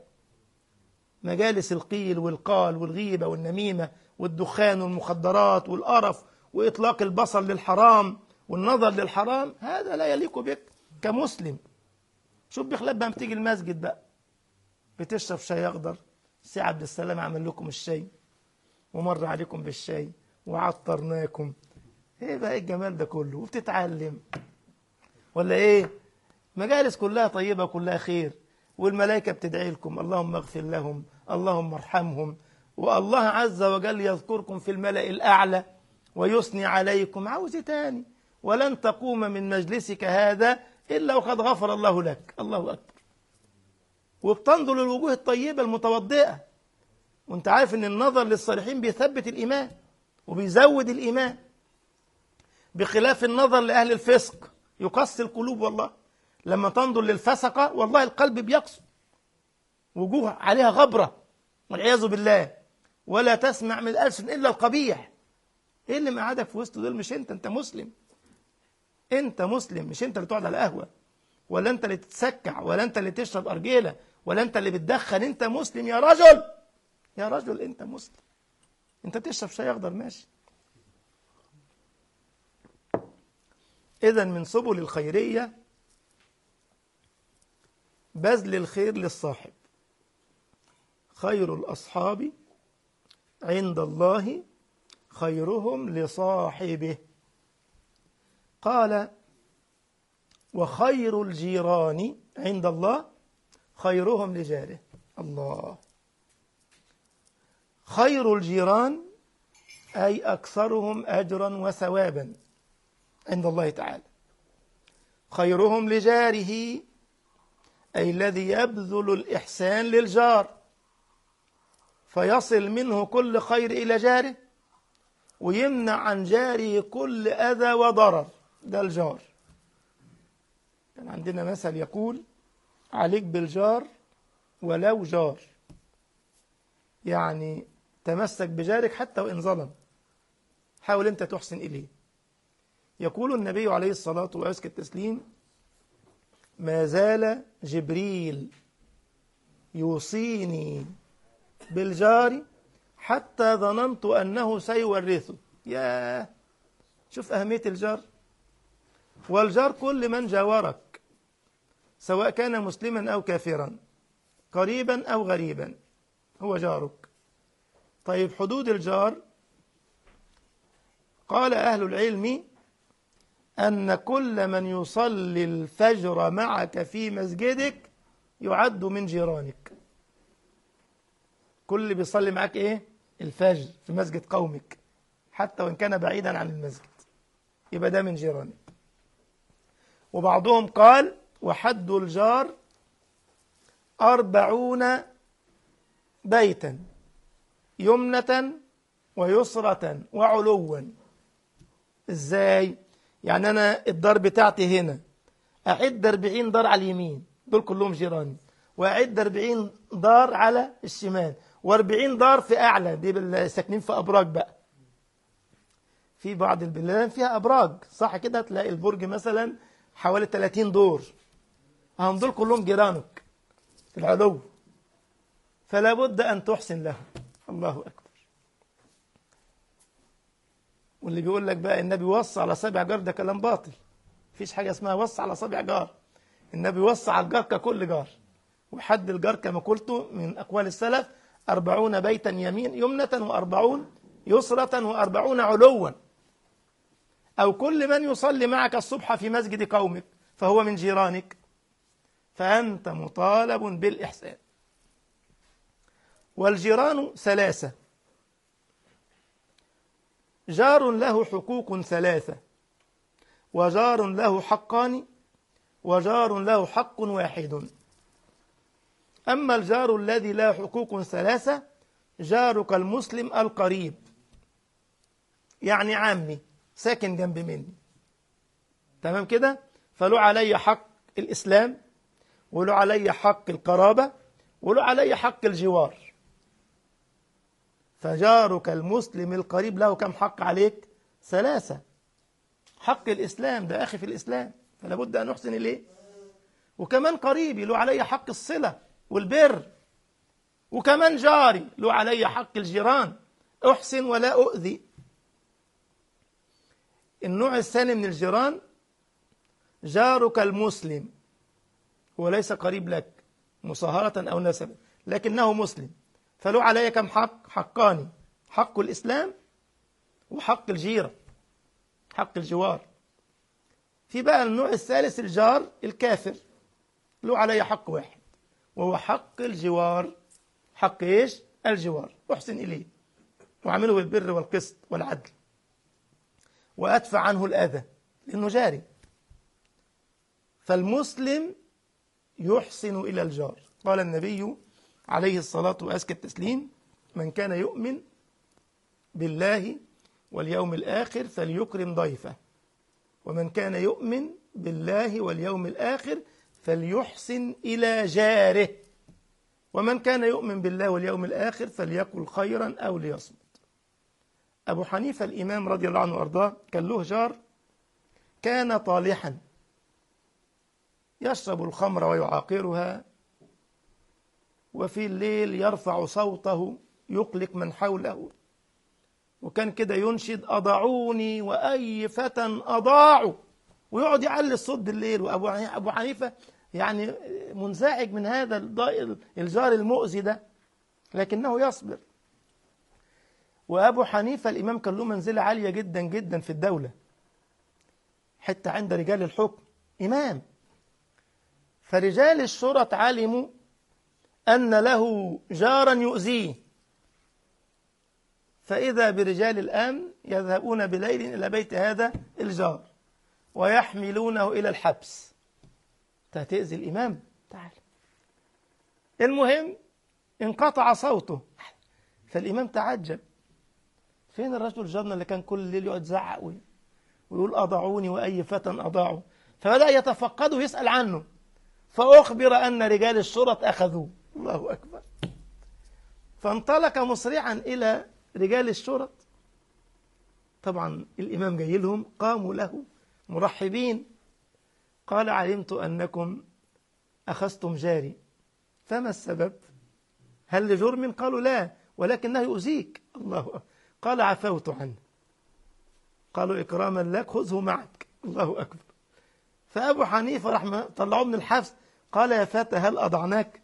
مجالس القيل والقال والغيبة والنميمة والدخان والمخدرات والقرف وإطلاق البصر للحرام والنظر للحرام. هذا لا يليق بك كمسلم. شوف بخلاف بقى بتيجي المسجد بقى بتشرب شاي أخضر، سي عبد السلام عمل لكم الشاي ومر عليكم بالشاي وعطرناكم، ايه بقى الجمال ده كله؟ وبتتعلم ولا ايه؟ مجالس كلها طيبة كلها خير، والملائكة بتدعي لكم اللهم اغفر لهم اللهم ارحمهم، والله عز وجل يذكركم في الملأ الأعلى ويثني عليكم. عاوز تاني؟ ولن تقوم من مجلسك هذا إلا وقد غفر الله لك. الله أكبر. وبتنظر للوجوه الطيبة المتوضئة، وانت عارف ان النظر للصالحين بيثبت الإيمان وبيزود الإيمان، بخلاف النظر لأهل الفسق يقسي القلوب. والله لما تنظر للفسقة والله القلب بيقسو، وجوه عليها غبرة والعياذ بالله، ولا تسمع من الألسن إلا القبيح. إيه اللي مقعدك في وسط دول؟ مش أنت أنت مسلم، أنت مسلم، مش أنت اللي تقعد على قهوة، ولا أنت اللي تتسكع، ولا أنت اللي تشرب أرجيلة، ولا أنت اللي بتدخن. أنت مسلم يا رجل، يا رجل أنت مسلم. أنت تشرب شاي أخضر ماشي. إذن من سبل الخيرية بذل الخير للصاحب. خير الأصحاب عند الله خيرهم لصاحبه. قال وخير الجيران عند الله خيرهم لجاره. الله. خير الجيران أي أكثرهم أجرا وثوابا عند الله تعالى. خيرهم لجاره أي الذي يبذل الإحسان للجار فيصل منه كل خير إلى جاره ويمنع عن جاره كل أذى وضرر. ده الجار. كان عندنا مثل يقول عليك بالجار ولو جار، يعني تمسك بجارك حتى وإن ظلم، حاول أنت تحسن إليه. يقول النبي عليه الصلاة وأزكى التسليم ما زال جبريل يوصيني بالجار حتى ظننت أنه سيورثه. يا شوف أهمية الجار. والجار كل من جاورك سواء كان مسلما أو كافرا، قريبا أو غريبا، هو جارك. طيب حدود الجار، قال أهل العلم أن كل من يصلي الفجر معك في مسجدك يعد من جيرانك. كل اللي بيصلي معك إيه؟ الفجر في مسجد قومك حتى وإن كان بعيدا عن المسجد يبقى ده من جيرانك. وبعضهم قال وحد الجار أربعون بيتا يمنة ويسرة وعلوا. إزاي؟ يعني أنا الدار بتاعتي هنا أعد أربعين دار على اليمين، دول كلهم جيراني، وأعد أربعين دار على الشمال، وأربعين دار في أعلى، دي ساكنين في أبراج بقى. في بعض البلاد فيها أبراج صح كده، تلاقي البرج مثلا حوالي ثلاثين دور، هم دول كلهم جيرانك في العلو، فلا بد أن تحسن لهم. الله أكبر. واللي بيقول لك بقى النبي وصى على سبع جار ده كلام باطل. مفيش حاجة اسمها وصى على سبع جار. النبي وصى على الجار ككل جار، وحد الجار كما قلت من أقوال السلف أربعون بيتا يمين يمنة وأربعون يسرة وأربعون علوا، أو كل من يصلي معك الصبح في مسجد قومك فهو من جيرانك، فأنت مطالب بالإحسان. والجيران ثلاثة: جار له حقوق ثلاثة، وجار له حقان، وجار له حق واحد. أما الجار الذي له حقوق ثلاثة جارك المسلم القريب، يعني عمي ساكن جنب مني، تمام كده؟ فله علي حق الإسلام، وله علي حق القرابة، وله علي حق الجوار. فجارك المسلم القريب له كم حق عليك؟ ثلاثة. حق الإسلام، ده أخي في الإسلام فلا بد أن نحسن إليه. وكمان قريبي له علي حق الصلة والبر. وكمان جاري له علي حق الجيران، أحسن ولا أؤذي. النوع الثاني من الجيران جارك المسلم، هو ليس قريب لك مصاهرة أو نسبا لكنه مسلم، فله علي كم حق؟ حقان: حق الإسلام وحق الجيرة، حق الجوار. في بقى النوع الثالث الجار الكافر، له علي حق واحد وهو حق الجوار. حق إيش؟ الجوار. أحسن إليه وأعمله بالبر والقسط والعدل وأدفع عنه الأذى لأنه جاري. فالمسلم يحسن إلى الجار. قال النبي عليه الصلاة وأزكى التسليم: من كان يؤمن بالله واليوم الآخر فليكرم ضيفه، ومن كان يؤمن بالله واليوم الآخر فليحسن إلى جاره، ومن كان يؤمن بالله واليوم الآخر فليقل خيرا أو ليصمت. أبو حنيفة الإمام رضي الله عنه وأرضاه كان له جار كان طالحا يشرب الخمر ويعاقرها، وفي الليل يرفع صوته يقلق من حوله، وكان كده ينشد: أضاعوني وأي فتى أضاعوا، ويقعد يعلي الصوت بالليل. وأبو أبو حنيفة يعني منزعج من هذا الجار المؤذي ده، لكنه يصبر. وأبو حنيفة الإمام كان له منزلة عالية جدا جدا في الدولة، حتى عند رجال الحكم إمام. فرجال الشرط علموا أن له جارا يؤذيه، فإذا برجال الأمن يذهبون بليل إلى بيت هذا الجار ويحملونه إلى الحبس. تأذي الإمام، تعال. المهم انقطع صوته، فالإمام تعجب: فين الرجل جارنا اللي كان كل الليل يقعد يزعق ويقول أضاعوني وأي فتى أضاعوا؟ فبدأ يتفقد ويسأل عنه، فأخبر أن رجال الشرط أخذوه. الله أكبر. فانطلق مسرعا إلى رجال الشرط. طبعا الإمام جاي لهم، قاموا له مرحبين. قال: علمت أنكم أخذتم جاري، فما السبب؟ هل لجرم؟ قالوا: لا، ولكنه يؤذيك. الله أكبر. قال: عفوت عنه. قالوا: إكراما لك خذه معك. الله أكبر. فأبو حنيفة راح طلعوه من الحبس، قال: يا فتى هل أضعناك؟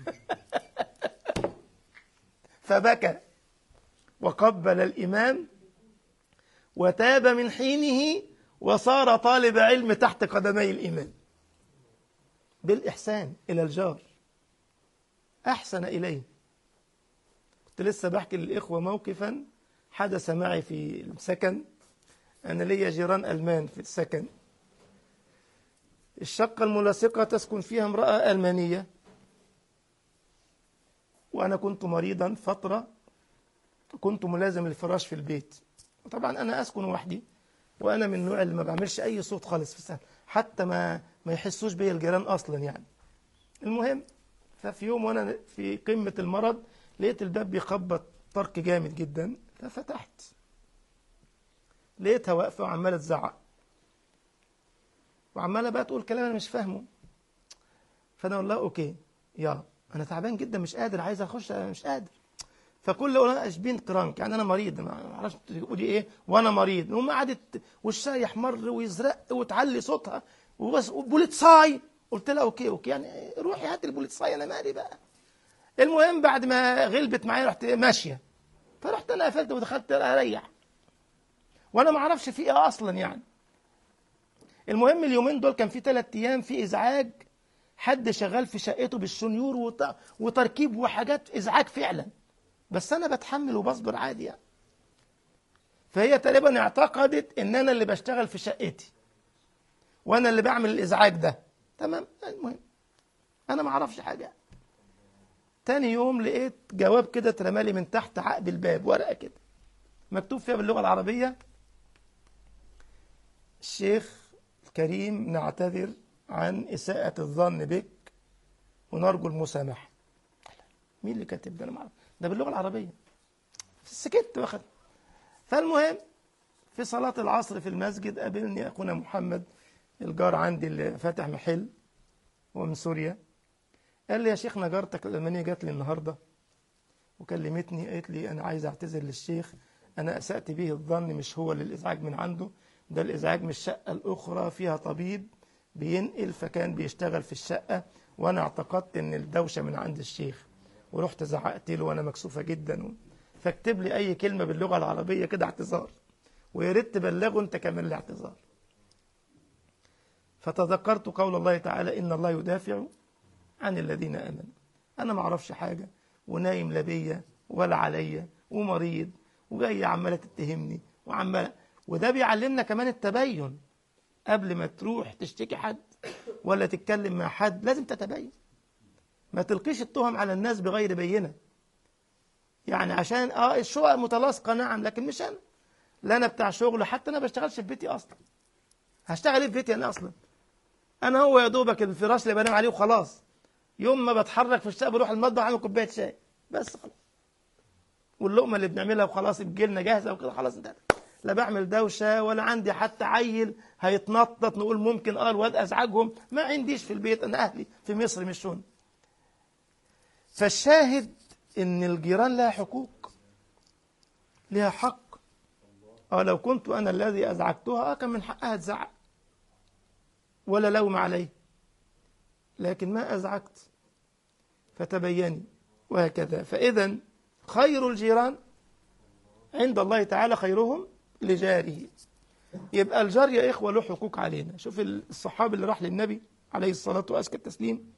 فبكى وقبل الإمام وتاب من حينه، وصار طالب علم تحت قدمي الإمام بالإحسان إلى الجار. أحسن إليه. كنت لسه بحكي للإخوة موقفا حدث معي في السكن. أنا لي جيران ألمان في السكن. الشقة الملاصقة تسكن فيها امرأة ألمانية، وأنا كنت مريضا فترة، كنت ملازم للفراش في البيت. وطبعا أنا أسكن وحدي، وأنا من النوع اللي ما بعملش أي صوت خالص في السكن، حتى ما ما يحسوش بيا الجيران أصلا يعني. المهم، ففي يوم وأنا في قمة المرض لقيت الباب بيخبط طرق جامد جدا، ففتحت لقيتها واقفة وعمالة تزعق، وعمالة بقى تقول كلام أنا مش فاهمه. فأنا أقول لها: أوكي يا أنا تعبان جدا مش قادر، عايز أخش مش قادر. فكل أقول لها: أشبين كرانك، يعني أنا مريض، ما أعرفش تقولي إيه وأنا مريض. وما قعدت وشها يحمر ويزرق وتعلي صوتها وبس، وبوليتساي قلت لها اوكي اوكي يعني روحي هات البوليصايه انا مالي بقى. المهم بعد ما غلبت معايا رحت ماشيه، فرحت انا قفلت ودخلت اريح وانا ما اعرفش في ايه اصلا يعني. المهم اليومين دول كان في ثلاث ايام في ازعاج، حد شغال في شقته بالشنيور وت... وتركيب وحاجات ازعاج فعلا، بس انا بتحمل وبصبر عادي يعني. فهي تقريبا اعتقدت ان انا اللي بشتغل في شقتي وانا اللي بعمل الازعاج ده. تمام. المهم انا ما اعرفش حاجه. تاني يوم لقيت جواب كده اترمالي من تحت عقد الباب، ورقه كده مكتوب فيها باللغه العربيه: الشيخ الكريم نعتذر عن اساءة الظن بك ونرجو المسامحه. مين اللي كاتب ده؟ انا ما اعرف، ده باللغه العربيه. سكت واخد. فالمهم في صلاه العصر في المسجد قابلني اخونا محمد الجار عندي اللي فاتح محل ومن سوريا. قال لي يا شيخنا جارتك الألمانية جات لي النهاردة وكلمتني قالت لي أنا عايز أعتذر للشيخ، أنا أسأت به الظن مش هو اللي الإزعاج من عنده، ده الإزعاج من الشقة الأخرى فيها طبيب بينقل فكان بيشتغل في الشقة، وأنا اعتقدت إن الدوشة من عند الشيخ ورحت زعقت له وأنا مكسوفة جدا. فاكتب لي أي كلمة باللغة العربية كده اعتذار، ويا ريت تبلغه أنت كمان الاعتذار. فتذكرت قول الله تعالى: إن الله يدافع عن الذين آمنوا. أنا ما أعرفش حاجة ونايم لا بيا ولا عليا ومريض وجاية عمالة تتهمني وعمالة. وده بيعلمنا كمان التبين، قبل ما تروح تشتكي حد ولا تتكلم مع حد لازم تتبين، ما تلقيش التهم على الناس بغير بينة. يعني عشان اه الشقق متلاصقة نعم، لكن مش أنا، لا أنا بتاع شغل، حتى أنا بشتغلش في بيتي أصلا. هشتغل إيه في بيتي أنا أصلا؟ أنا هو يا دوبك الفراش اللي بنام عليه وخلاص. يوم ما بتحرك في الشقه بروح المطبخ اعمل كوبايه شاي بس خلاص، واللقمه اللي بنعملها وخلاص بتجيلنا جاهزه وكده خلاص انتهت. لا بعمل دوشه ولا عندي حتى عيل هيتنطط نقول ممكن اه الواد ازعجهم، ما عنديش في البيت، انا اهلي في مصر مش هنا. فالشاهد ان الجيران لها حقوق، لها حق. اه لو كنت انا الذي ازعجتها اه كان من حقها تزعق ولا لوم عليه، لكن ما ازعجت فتبيني وهكذا. فإذا خير الجيران عند الله تعالى خيرهم لجاره. يبقى الجار يا إخوة له حقوق علينا. شوف الصحابي اللي راح للنبي عليه الصلاة وأزكى التسليم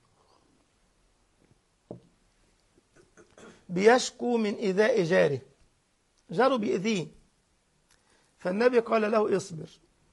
بيشكو من إيذاء جاره، جاره بيأذيه، فالنبي قال له اصبر.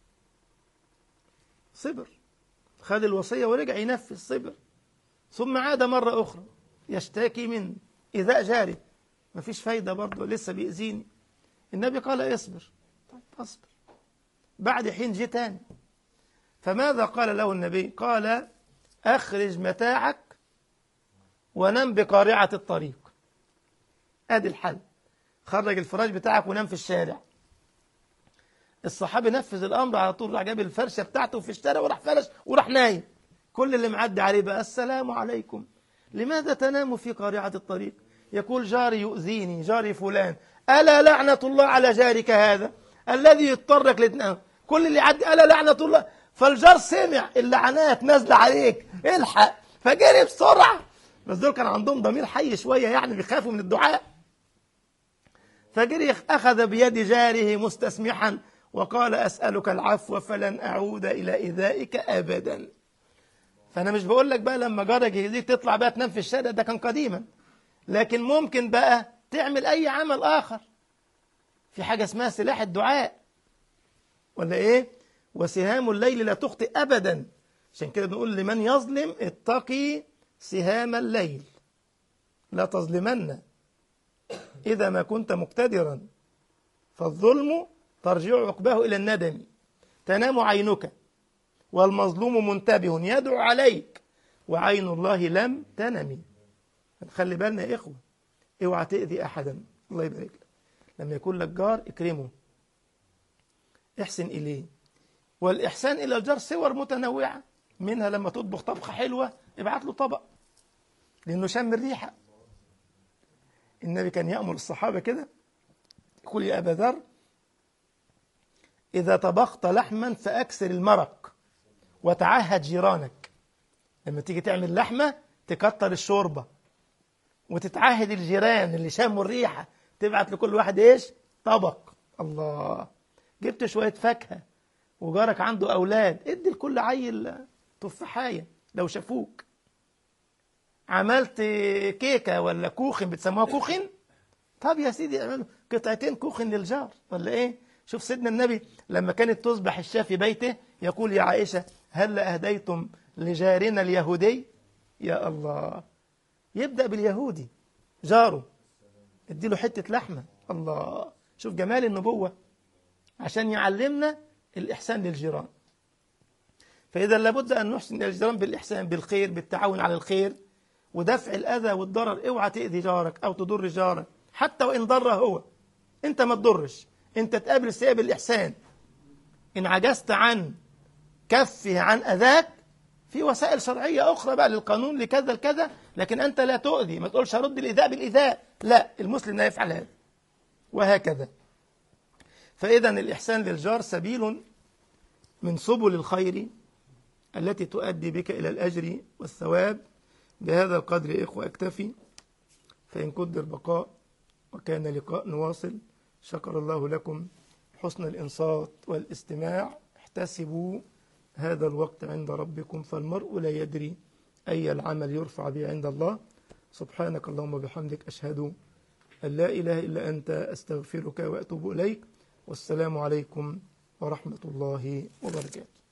صبر، خد الوصية ورجع ينفذ، صبر. ثم عاد مرة أخرى يشتكي من إيذاء جاره، مفيش فايدة برضه لسه بيأذيني. النبي قال اصبر. طيب اصبر. بعد حين جه تاني، فماذا قال له النبي؟ قال أخرج متاعك ونم بقارعة الطريق. ادي الحل، خرج الفراش بتاعك ونام في الشارع. الصحابي نفذ الأمر على طول، راح جاب الفرشة بتاعته في الشارع وراح فرش وراح نايم. كل اللي معدي عليه بقى السلام عليكم، لماذا تنام في قارعة الطريق؟ يقول جاري يؤذيني، جاري فلان. ألا لعنة الله على جارك هذا الذي يضطرك لتنام. كل اللي يعدي ألا لعنة الله. فالجار سمع اللعنات نازلة عليك، الحق، فجري بسرعة. بس دول كان عندهم ضمير حي شوية، يعني بيخافوا من الدعاء. فجري أخذ بيد جاره مستسمحا وقال أسألك العفو فلن أعود إلى إيذائك أبدا. فأنا مش بقول لك بقى لما جارك يجيك تطلع بقى تنام في الشارع، ده كان قديما، لكن ممكن بقى تعمل أي عمل آخر. في حاجة اسمها سلاح الدعاء ولا إيه؟ وسهام الليل لا تخطئ أبدا. عشان كده بنقول لمن يظلم اتقي سهام الليل لا تظلمن إذا ما كنت مقتدرا، فالظلم ترجع عقباه إلى الندم. تنام عينك والمظلوم منتبه يدعو عليك وعين الله لم تنم. خلي بالنا يا إخوة، اوعى تأذي أحدا. الله يبارك لك. لما يكون لك جار اكرمه، احسن إليه. والإحسان إلى الجار صور متنوعة، منها لما تطبخ طبخة حلوة ابعت له طبق لأنه شم الريحة. النبي كان يأمر الصحابة كده، يقول يا أبا ذر إذا طبخت لحما فأكثر المرق وتعهد جيرانك. لما تيجي تعمل لحمة تكتر الشوربة، وتتعهد الجيران اللي شاموا الريحة تبعت لكل واحد إيش؟ طبق. الله، جبت شوية فاكهة وجارك عنده أولاد، ادي لكل عيل تفاحية لو شافوك. عملت كيكة ولا كوخن، بتسموها كوخن، طب يا سيدي اعملوا قطعتين كوخن للجار ولا ايه. شوف سيدنا النبي لما كانت تصبح الشاة في بيته يقول يا عائشة هل أهديتم لجارنا اليهودي؟ يا الله، يبدأ باليهودي جاره، اديله حتة لحمة. الله، شوف جمال النبوة عشان يعلمنا الإحسان للجيران. فإذا لابد أن نحسن الجيران بالإحسان، بالخير، بالتعاون على الخير ودفع الأذى والضرر. اوعى تأذي جارك أو تضر جارك حتى وإن ضر هو، أنت ما تضرش، أنت تقابل السيئة بالإحسان. إن عجزت عن كفه عن أذاك في وسائل شرعية أخرى بقى للقانون لكذا لكذا، لكن أنت لا تؤذي، ما تقولش هرد الإيذاء بالإيذاء، لا، المسلم لا يفعل هذا، وهكذا. فإذا الإحسان للجار سبيل من سبل الخير التي تؤدي بك إلى الأجر والثواب. بهذا القدر إخوة أكتفي، فإن قدر بقاء وكان لقاء نواصل. شكر الله لكم حسن الإنصات والاستماع. احتسبوا هذا الوقت عند ربكم، فالمرء لا يدري أي العمل يرفع به عند الله. سبحانك اللهم وبحمدك، أشهد أن لا إله إلا أنت، أستغفرك وأتوب إليك. والسلام عليكم ورحمة الله وبركاته.